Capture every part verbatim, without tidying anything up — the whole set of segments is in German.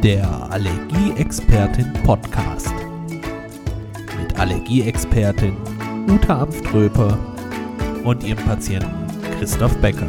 Der Allergieexpertin Podcast mit Allergieexpertin Ute Amströper und ihrem Patienten Christoph Becker.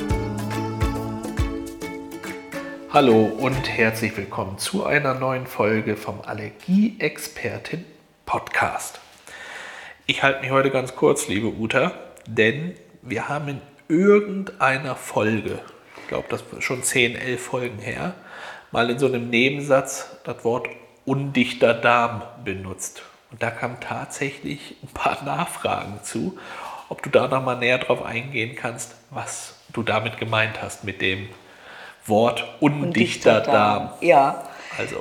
Hallo und herzlich willkommen zu einer neuen Folge vom Allergieexpertin Podcast. Ich halte mich heute ganz kurz, liebe Uta, denn wir haben in irgendeiner Folge, ich glaube, das ist schon zehn, elf Folgen her, mal in so einem Nebensatz das Wort undichter Darm benutzt. Und da kamen tatsächlich ein paar Nachfragen zu, ob du da nochmal näher drauf eingehen kannst, was du damit gemeint hast mit dem Wort undichter, undichter Darm. Darm. Ja. Also.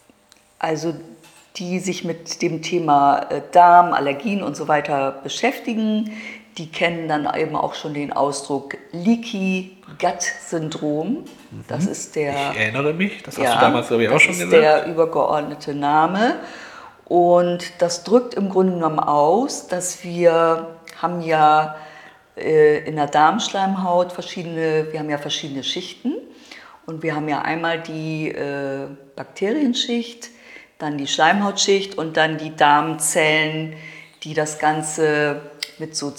Also die sich mit dem Thema Darm, Allergien und so weiter beschäftigen, die kennen dann eben auch schon den Ausdruck Leaky Gut Syndrom. Das ist der. Ich erinnere mich, das hast ja, du damals, glaube ich, auch schon gesagt. Das ist der übergeordnete Name. Und das drückt im Grunde genommen aus, dass wir haben ja äh, in der Darmschleimhaut verschiedene, wir haben ja verschiedene Schichten. Und wir haben ja einmal die äh, Bakterienschicht, dann die Schleimhautschicht und dann die Darmzellen, die das Ganze mit so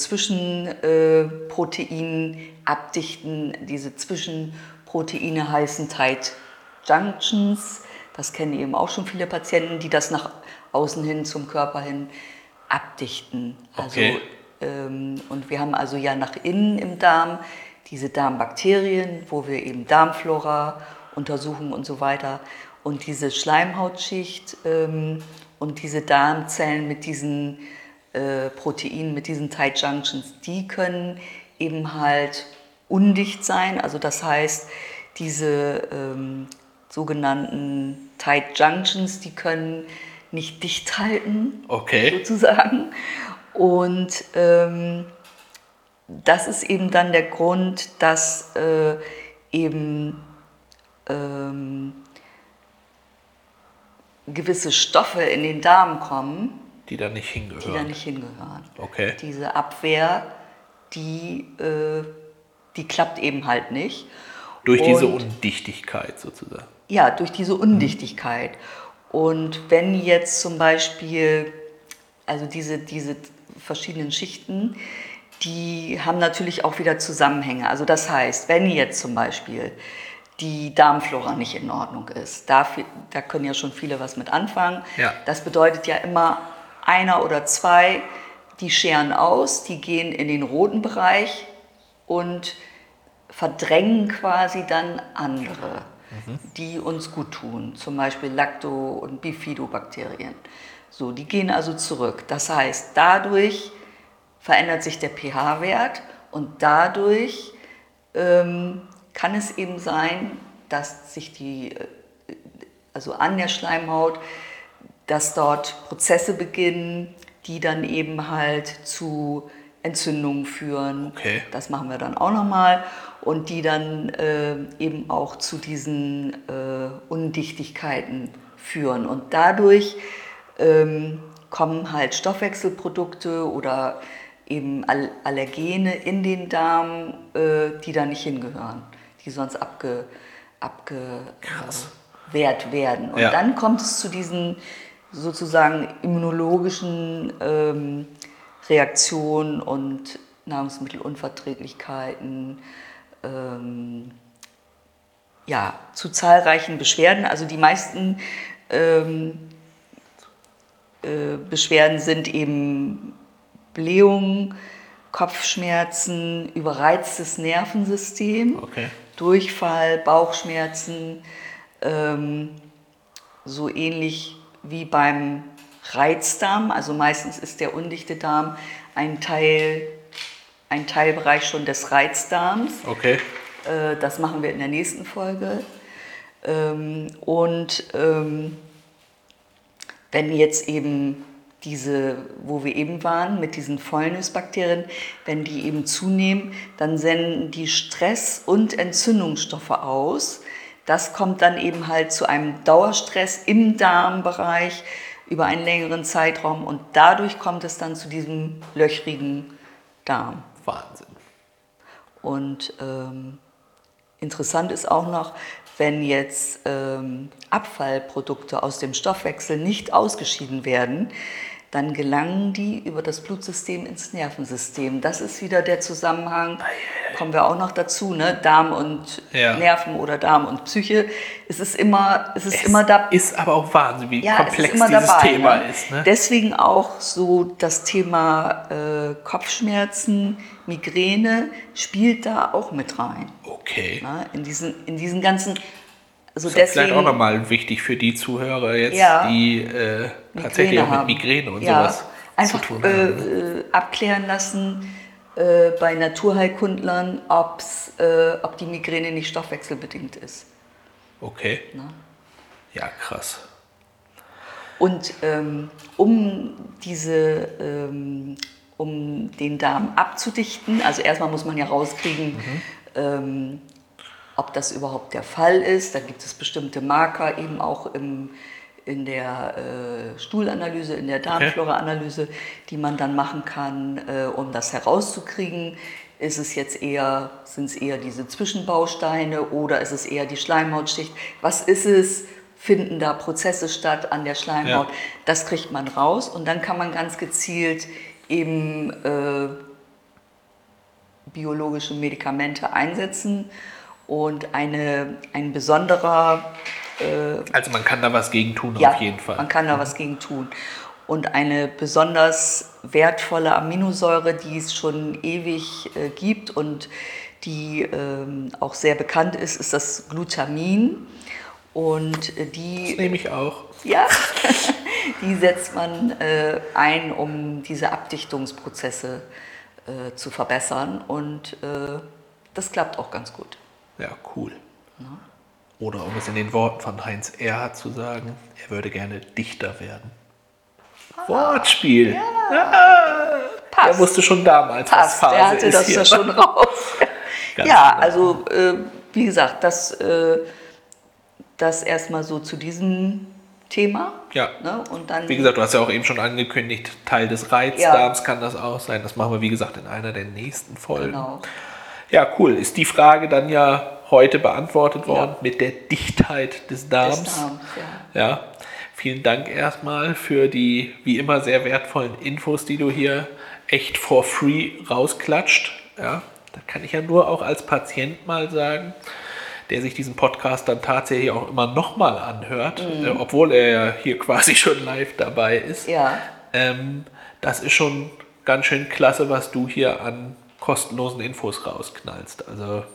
Zwischenproteinen äh, abdichten. Diese Zwischenproteine heißen Tight Junctions. Das kennen eben auch schon viele Patienten, die das nach außen hin zum Körper hin abdichten. Okay. Also, ähm, und wir haben also ja nach innen im Darm diese Darmbakterien, wo wir eben Darmflora untersuchen und so weiter. Und diese Schleimhautschicht ähm, und diese Darmzellen mit diesen äh, Proteinen, mit diesen Tight Junctions, die können eben halt undicht sein. Also das heißt, diese ähm, sogenannten Tight Junctions, die können nicht dicht halten, okay, sozusagen. Und ähm, das ist eben dann der Grund, dass äh, eben ähm, gewisse Stoffe in den Darm kommen, die da nicht hingehören. Die da nicht hingehören. Okay. Diese Abwehr, die, äh, die klappt eben halt nicht. Durch Und, diese Undichtigkeit sozusagen. Ja, durch diese Undichtigkeit. Mhm. Und wenn jetzt zum Beispiel, also diese, diese verschiedenen Schichten, die haben natürlich auch wieder Zusammenhänge. Also das heißt, wenn jetzt zum Beispiel die Darmflora nicht in Ordnung ist, da, da können ja schon viele was mit anfangen. Ja. Das bedeutet ja immer, einer oder zwei, die scheren aus, die gehen in den roten Bereich und verdrängen quasi dann andere, mhm. die uns gut tun. Zum Beispiel Lacto- und Bifidobakterien. So, die gehen also zurück. Das heißt, dadurch verändert sich der pH-Wert und dadurch ähm, kann es eben sein, dass sich die, also an der Schleimhaut, dass dort Prozesse beginnen, die dann eben halt zu Entzündungen führen. Okay. Das machen wir dann auch nochmal. Und die dann äh, eben auch zu diesen äh, Undichtigkeiten führen. Und dadurch ähm, kommen halt Stoffwechselprodukte oder eben Allergene in den Darm, äh, die da nicht hingehören, die sonst abge, abgewehrt werden. Und ja. dann kommt es zu diesen sozusagen immunologischen ähm, Reaktionen und Nahrungsmittelunverträglichkeiten, ähm, ja, zu zahlreichen Beschwerden. Also die meisten ähm, äh, Beschwerden sind eben Blähungen, Kopfschmerzen, überreiztes Nervensystem, okay. Durchfall, Bauchschmerzen, ähm, so ähnlich wie beim Reizdarm. Also meistens ist der undichte Darm ein Teil, ein Teilbereich schon des Reizdarms. Okay. Äh, das machen wir in der nächsten Folge. Ähm, und ähm, wenn jetzt eben diese, wo wir eben waren, mit diesen Fäulnisbakterien, wenn die eben zunehmen, dann senden die Stress- und Entzündungsstoffe aus. Das kommt dann eben halt zu einem Dauerstress im Darmbereich über einen längeren Zeitraum und dadurch kommt es dann zu diesem löchrigen Darm. Wahnsinn. Und ähm, interessant ist auch noch, wenn jetzt ähm, Abfallprodukte aus dem Stoffwechsel nicht ausgeschieden werden, dann gelangen die über das Blutsystem ins Nervensystem. Das ist wieder der Zusammenhang, kommen wir auch noch dazu, ne? Darm und Ja. Nerven oder Darm und Psyche. Es ist immer, es ist Es immer da. ist aber auch Wahnsinn, wie Ja, komplex es ist immer dieses dabei, Thema ne? ist. Ne? Deswegen auch so das Thema äh, Kopfschmerzen, Migräne spielt da auch mit rein. Okay. Ne? In, diesen, in diesen ganzen. Also Das ist deswegen, vielleicht auch nochmal wichtig für die Zuhörer jetzt, Ja. die äh, tatsächlich auch mit haben. Migräne und ja, sowas einfach zu tun äh, haben. Ne? äh, abklären lassen äh, bei Naturheilkundlern, ob's, äh, ob die Migräne nicht stoffwechselbedingt ist. Okay. Ne? Ja, krass. Und ähm, um diese, ähm, um den Darm abzudichten, also erstmal muss man ja rauskriegen, Mhm. ähm, ob das überhaupt der Fall ist. Da gibt es bestimmte Marker, eben auch im, in der äh, Stuhlanalyse, in der Darmflora-Analyse, die man dann machen kann, äh, um das herauszukriegen. Ist es jetzt eher, sind es eher diese Zwischenbausteine oder ist es eher die Schleimhautschicht? Was ist es? Finden da Prozesse statt an der Schleimhaut? Ja. Das kriegt man raus und dann kann man ganz gezielt eben äh, biologische Medikamente einsetzen. Und eine, ein besonderer... Äh, Also man kann da was gegen tun, ja, auf jeden Fall. man kann da was gegen tun. Und eine besonders wertvolle Aminosäure, die es schon ewig äh, gibt und die ähm, auch sehr bekannt ist, ist das Glutamin. Und äh, die... Das nehme ich auch. Ja, die setzt man äh, ein, um diese Abdichtungsprozesse äh, zu verbessern. Und äh, das klappt auch ganz gut. Ja, cool. Oder um es in den Worten von Heinz Erhardt zu sagen, er würde gerne Dichter werden. Wortspiel. Ja. Passt. Er wusste schon damals, Passt, was Phase er hatte ist das hier. ja schon raus. Ganz Ja, genau. also äh, wie gesagt, das, äh, das erstmal so zu diesem Thema. Ja. Ne? Und dann, Wie gesagt, du hast ja auch eben schon angekündigt, Teil des Reizdarms kann das auch sein. Das machen wir, wie gesagt, in einer der nächsten Folgen. genau. Ja, cool. Ist die Frage dann ja heute beantwortet worden Ja. mit der Dichtheit des Darms. Des Darms, ja. Ja. Vielen Dank erstmal für die wie immer sehr wertvollen Infos, die du hier echt for free rausklatscht. Ja. Da kann ich ja nur auch als Patient mal sagen, der sich diesen Podcast dann tatsächlich auch immer nochmal anhört, äh, obwohl er ja hier quasi schon live dabei ist. Ja. Ähm, das ist schon ganz schön klasse, was du hier an kostenlosen Infos rausknallst. Also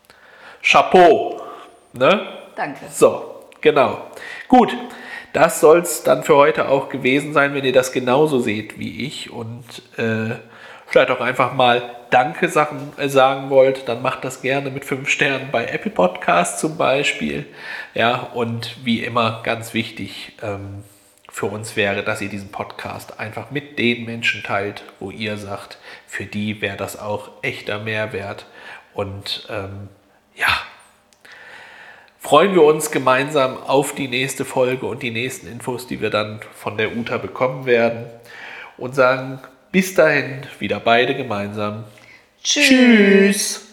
Chapeau. Ne? Danke. So, genau. Gut, das soll es dann für heute auch gewesen sein, wenn ihr das genauso seht wie ich und äh, vielleicht auch einfach mal Danke Sachen, äh, sagen wollt, dann macht das gerne mit fünf Sternen bei Apple Podcasts zum Beispiel. Ja, und wie immer ganz wichtig ähm, für uns wäre, dass ihr diesen Podcast einfach mit den Menschen teilt, wo ihr sagt, für die wäre das auch echter Mehrwert. Und ähm, ja, freuen wir uns gemeinsam auf die nächste Folge und die nächsten Infos, die wir dann von der Uta bekommen werden. Und sagen bis dahin wieder beide gemeinsam. Tschüss. Tschüss.